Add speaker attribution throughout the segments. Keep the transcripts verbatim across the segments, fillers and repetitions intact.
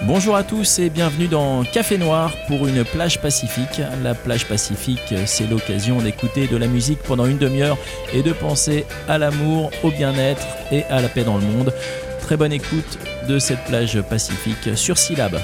Speaker 1: Bonjour à tous et bienvenue dans Café Noir pour une plage pacifique. La plage pacifique, c'est l'occasion d'écouter de la musique pendant une demi-heure et de penser à l'amour, au bien-être et à la paix dans le monde. Très bonne écoute de cette plage pacifique sur Syllab.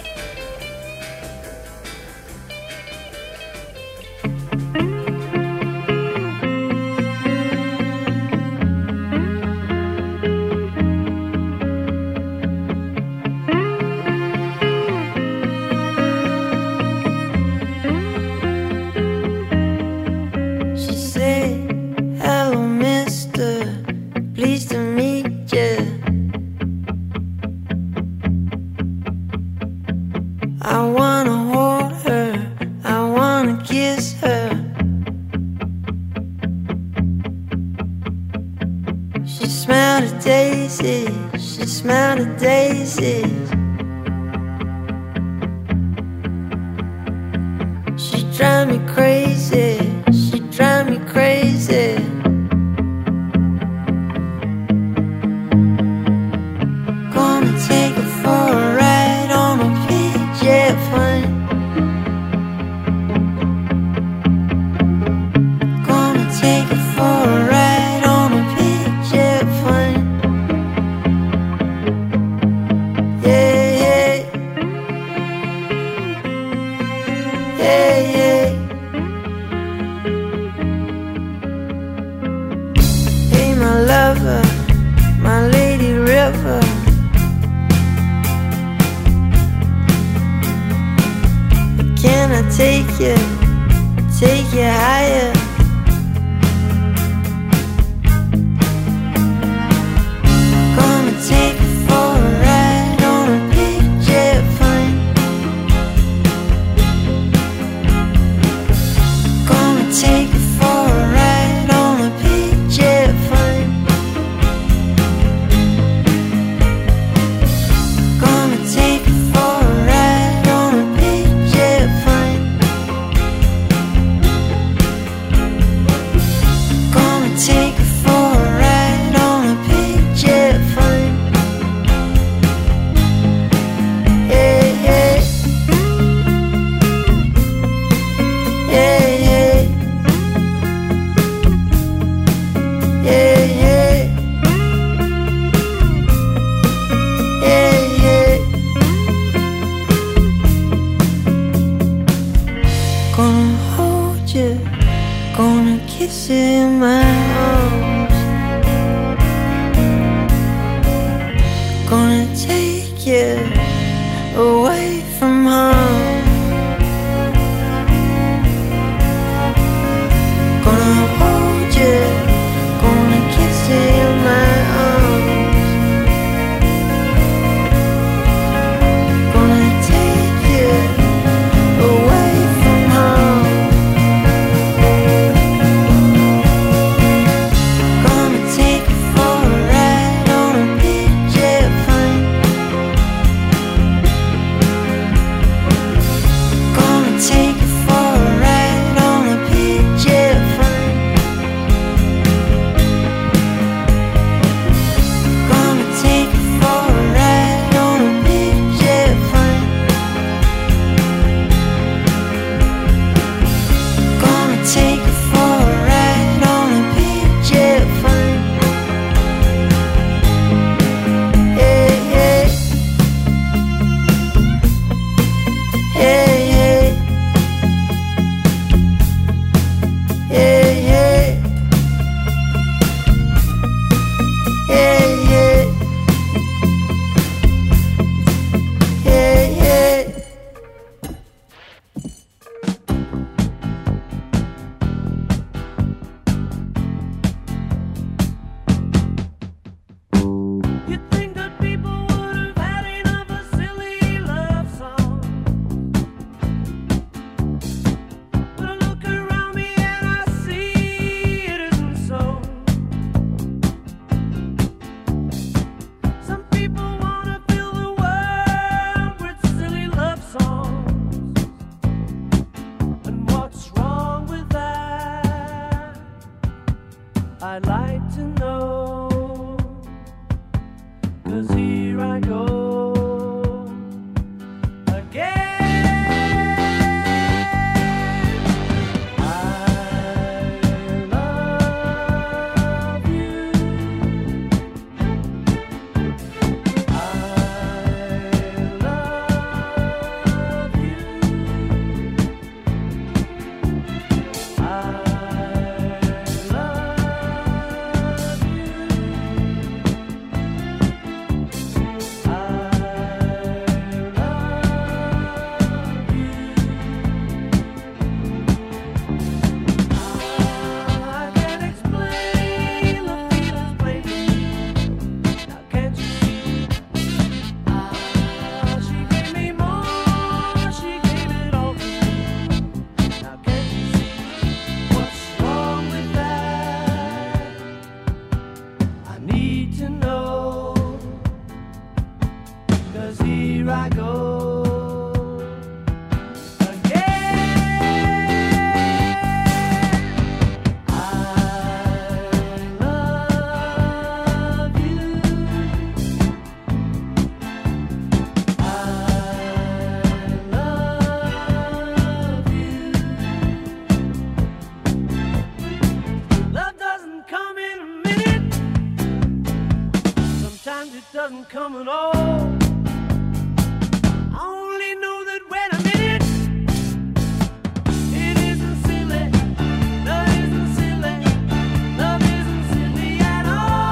Speaker 2: I'd like to know, 'cause here I go. doesn't come at all. I only know that when I'm in it, it isn't silly. Love isn't silly. Love isn't silly at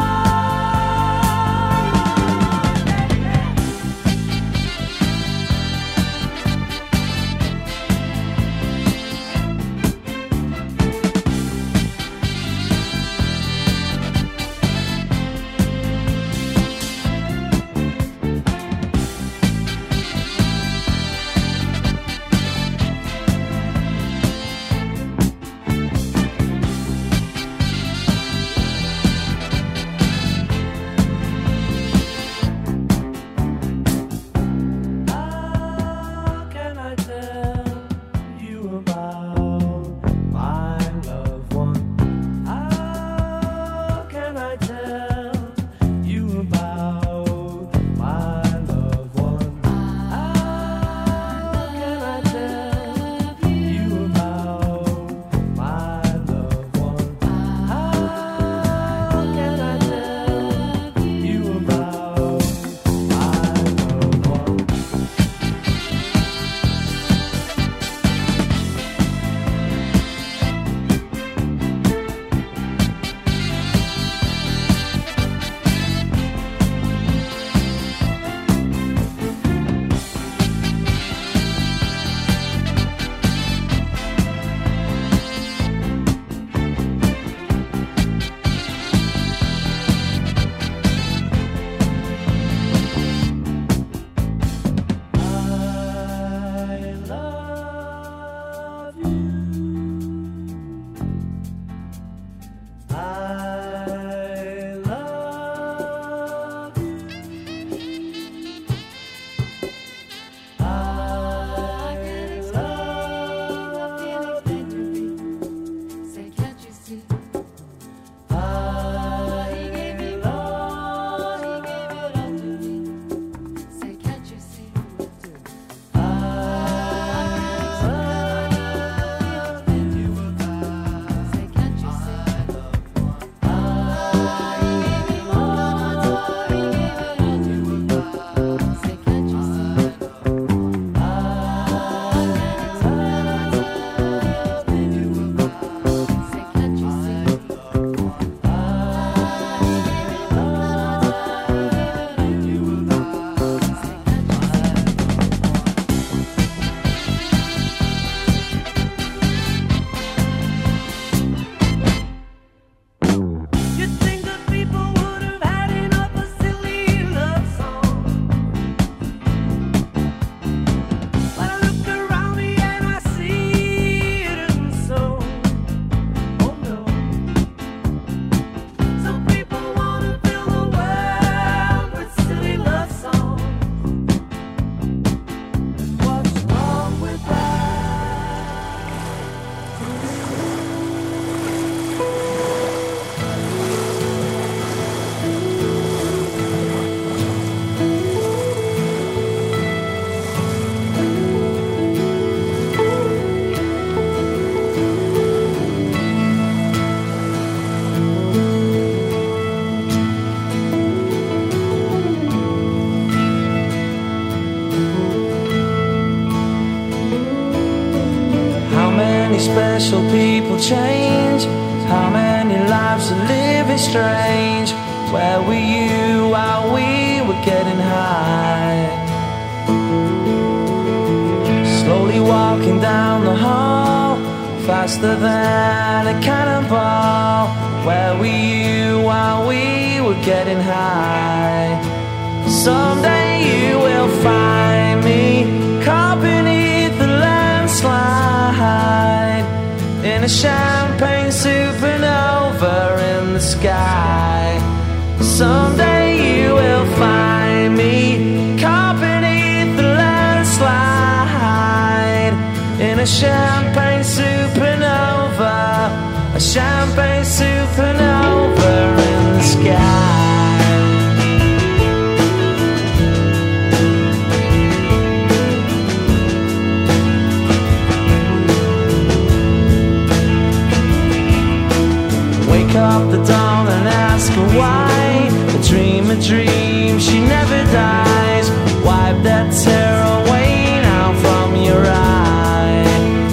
Speaker 3: special people change? How many lives are living strange? Where were you while we were getting high? Slowly walking down the hall, faster than a cannonball. Where were you while we were getting high? Someday you will find me caught beneath the landslide, in a champagne supernova in the sky. Someday you will find me caught beneath the landslide, in a champagne supernova, a champagne supernova in the sky. Up the dawn and ask her why, but dream a dream, she never dies. Wipe that tear away now from your eye.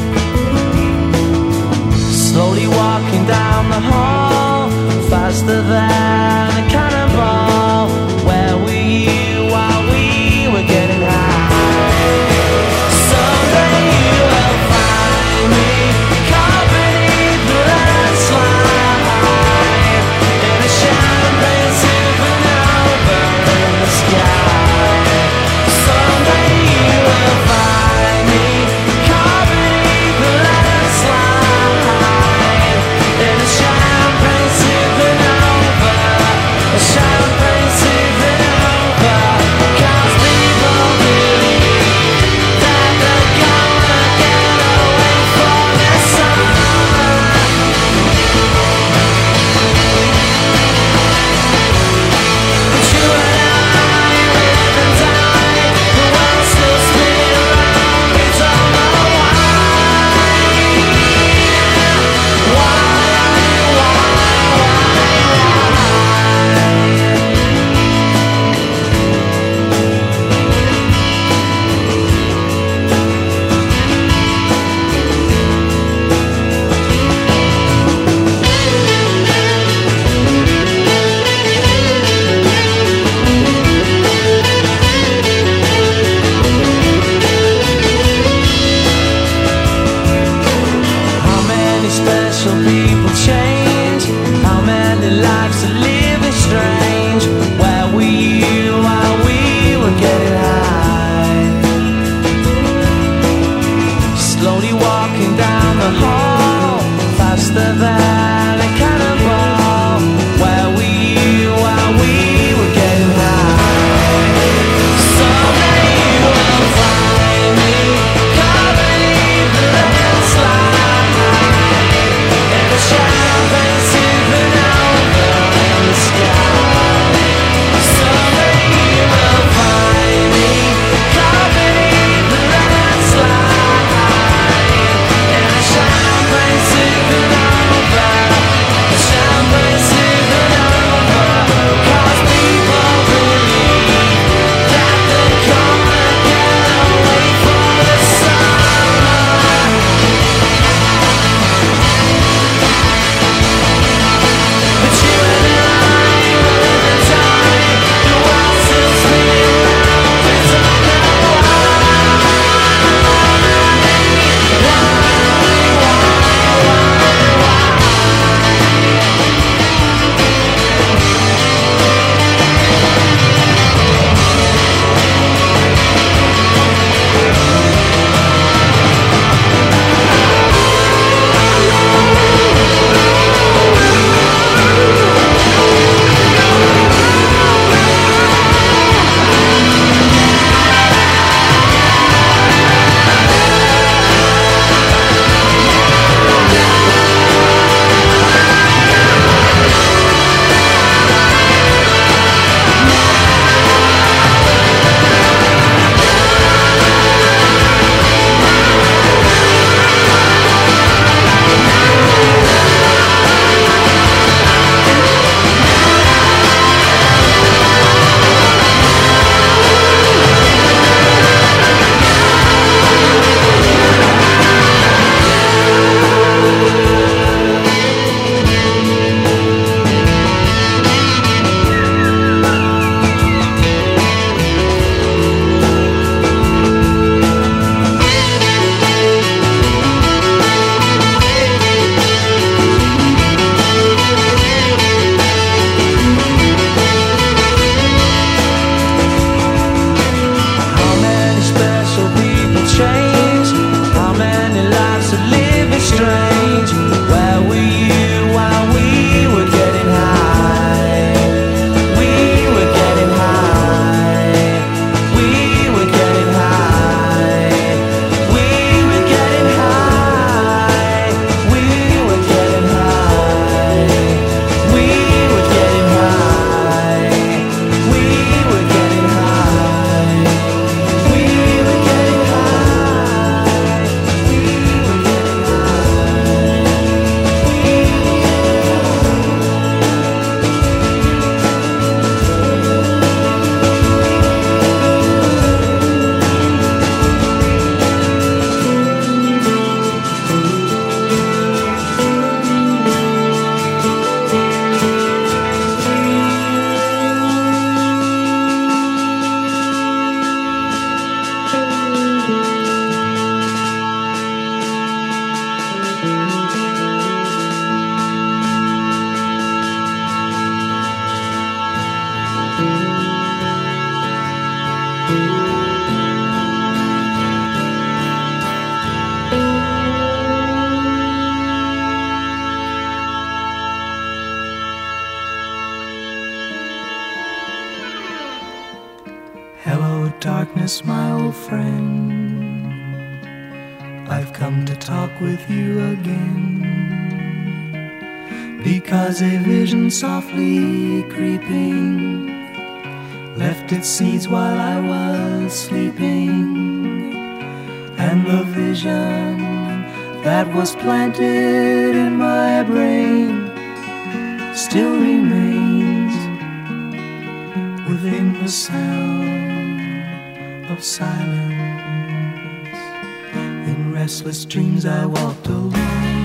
Speaker 3: Slowly walking down the hall, faster than a cannonball. Where were you while we were getting high? Someday you will find me caught beneath the landslide in a champagne supernova in the sky. Someday you will find me caught beneath the landslide in a champagne supernova Hello, darkness, my old friend. I've come to talk with you again, because a vision softly creeping left its seeds while I was sleeping, and the vision that was planted in my brain still remains within the sound of silence. In restless dreams I walked alone,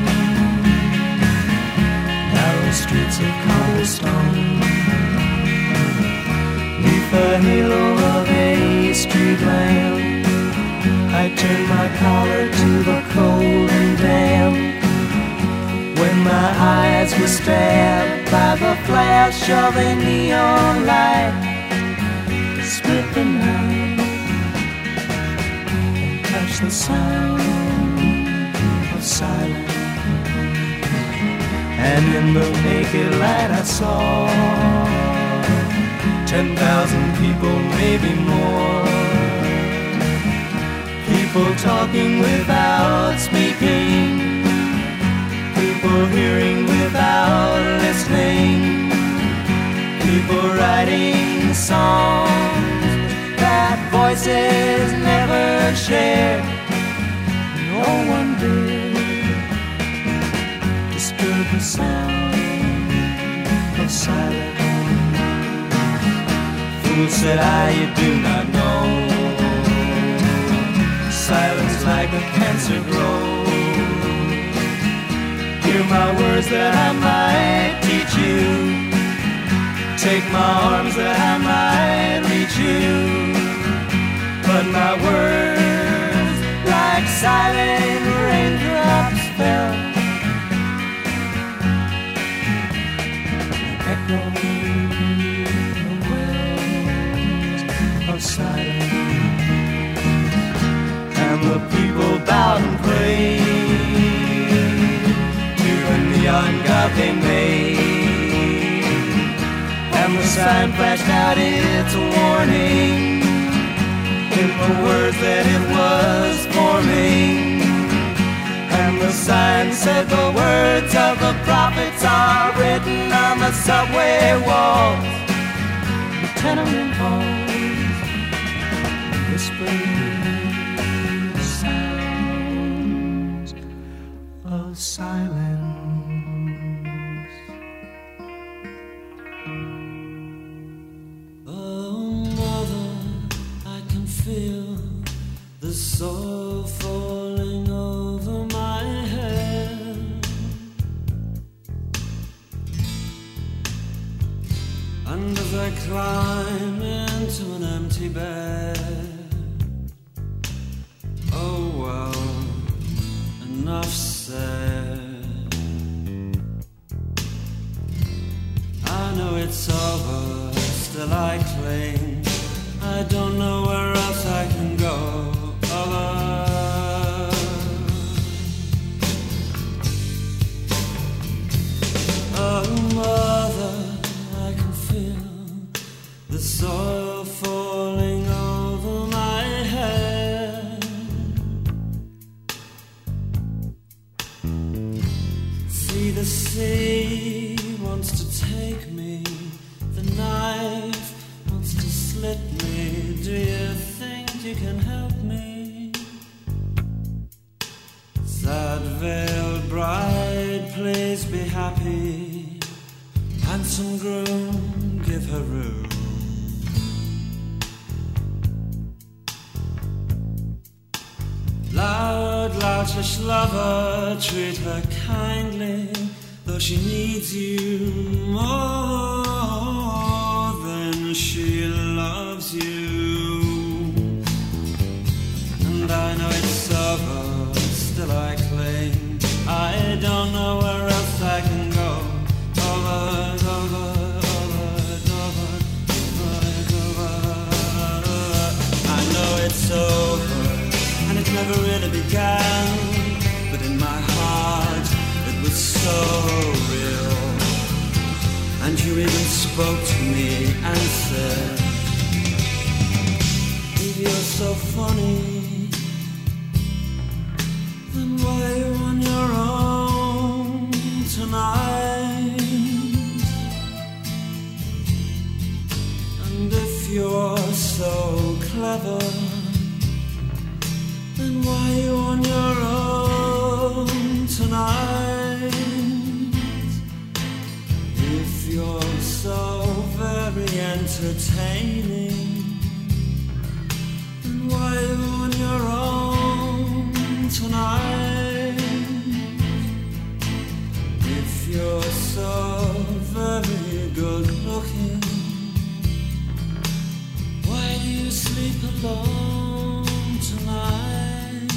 Speaker 3: narrow streets of cobblestone, neath the halo of a street lamp. I turned my collar to the cold and damp, when my eyes were stabbed by the flash of a neon light. Split the night and touch the sound of silence. And in the naked light I saw ten thousand people, maybe more. People talking without speaking, people hearing without listening, people writing songs that voices never shared. No one did disturb the sound of silence. Fool, said I, you do not know, silence like a cancer grows. Hear my words that I might teach you, take my arms that I might reach you, but my words like silent raindrops fell, echoing the wells of silence. And the people bowed and prayed to the neon god they made, and the sign flashed out its warning in the words that it was forming. And the sign said the words of the prophets are written on the subway walls, the tenement halls, whispering of silence.
Speaker 4: Oh, mother, I can feel the soil falling over my head, and as I climb into an empty bed, oh well, enough said. I know it's over, still I cling. I don't know where else I can go. Over. Oh, mother, I can feel the soil falling over my head. See, the sea wants to take me, the knife wants to slit me. Do you think you can help me? Sad veiled bride, please be happy. Handsome groom, give her room. Loud, loutish lover, treat her kindly, though she needs you more than she loves you. And I know it's over, still I cling. I don't know where else I can go. Over, over, over, over, over, over. I know it's over, and it never really began, but in my heart it was so real. And you even spoke to me and said, so funny, then why are you on your own tonight? And if you're so clever, then why are you on your own tonight? If you're so very entertaining, then why are you on your own tonight? If you're so very good looking, why do you sleep alone tonight?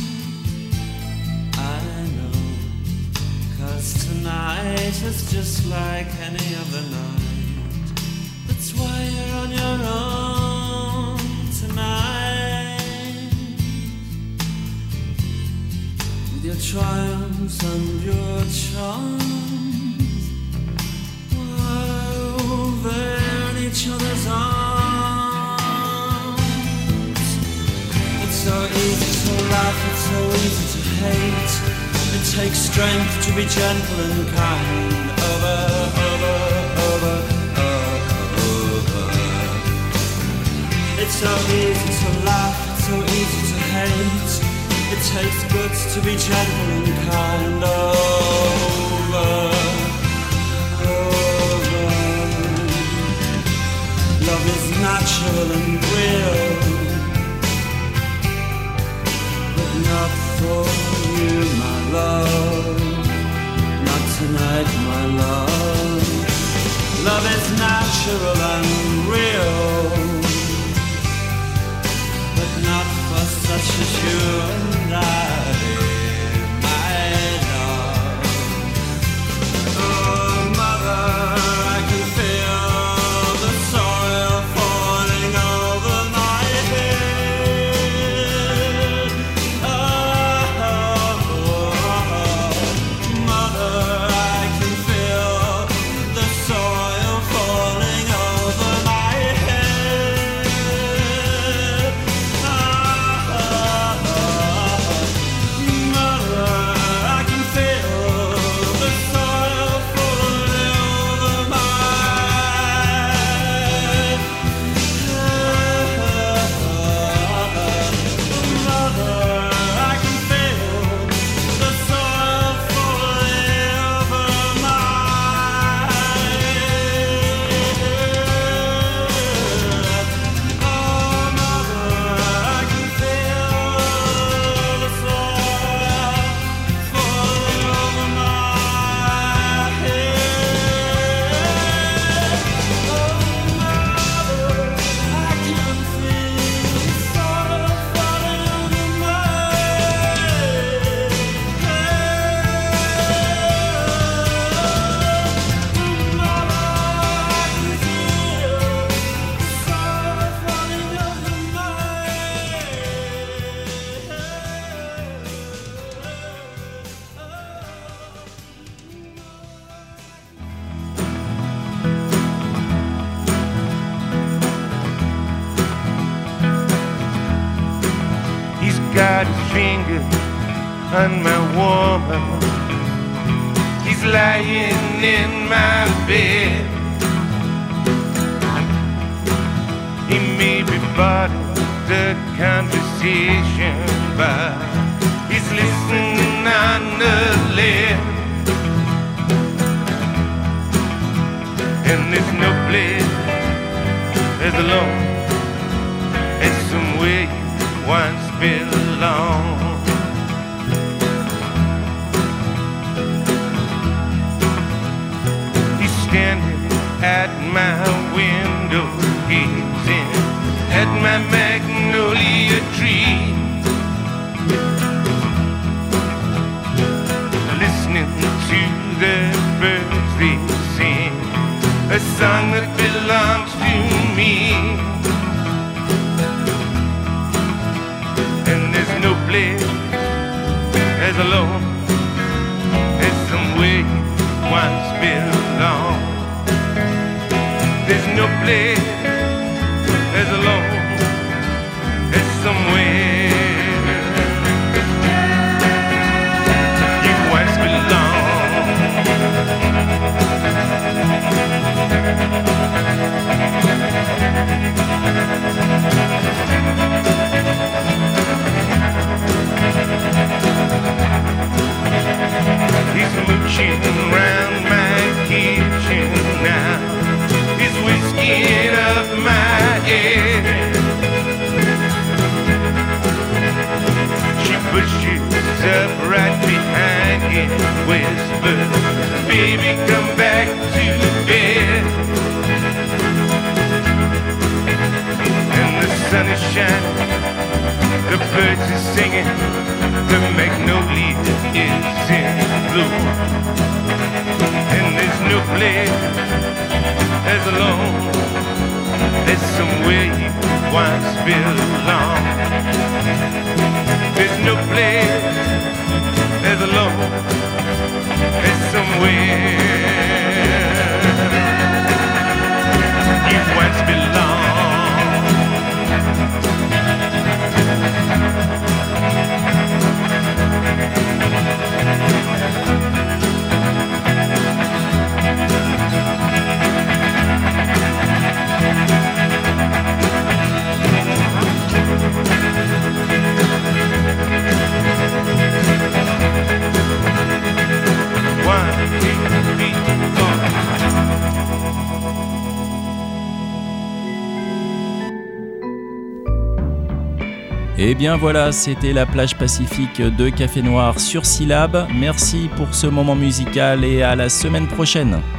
Speaker 4: I know, 'cause tonight is just like any other night. That's why you're on your own tonight. With your triumphs and your charms, while they're in each other's arms. It's so easy to laugh, it's so easy to hate. It takes strength to be gentle and kind. Over, over, over, over. It's so easy to laugh, it's so easy to hate. It takes guts to be gentle and kind. Over, over. Love is natural and real, but not for you, my love. Not tonight, my love. Love is natural and real, but not for such as you and I, my love. Oh, mother, I can feel the soil falling over my head. Oh, mother, I can feel the soil falling over my head. Mother, I can feel the soil falling over my head. Mother, I can feel the soil falling over my head. Oh, mother, I can feel the soil falling over my head. Oh, mother, I can feel the soil falling over my head. Mother, I can feel the soil falling over my
Speaker 5: He's got his finger on my woman. He's lying in my bed. He may be part of the conversation, but he's listening on the left. And there's no place as alone as somewhere you once belonged. He's standing at my window, gazing at my magnolia tree, listening to the birds they sing, a song that belongs to me. And there's no place as alone as somewhere you once belonged. There's no place as alone as somewhere you once belonged. He's mooching round my kitchen now. He's whisking up my head. She pushes up right behind him, whispers, "Baby, come back to bed." And the sun is shining, the birds are singing, the magnolia is in bloom. And there's no place as alone as somewhere you once belonged. There's no place as alone as somewhere you once belonged.
Speaker 1: Et bien voilà, c'était la plage pacifique de Café Noir sur Syllab. Merci pour ce moment musical et à la semaine prochaine.